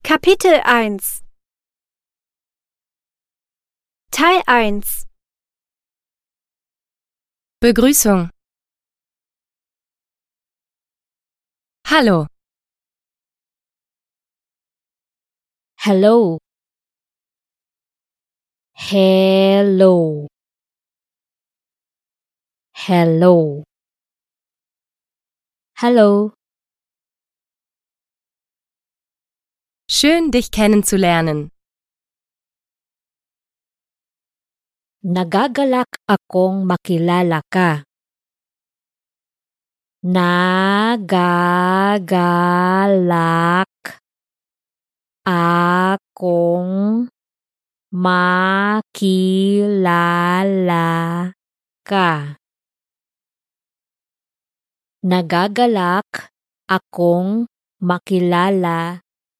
Kapitel 1 Teil 1 Begrüßung. Hallo. Hello. Hello. Hello. Hello. Schön, dich kennenzulernen. Nagagalak akong makilala ka. Nagagalak akong makilala ka. Nagagalak akong makilala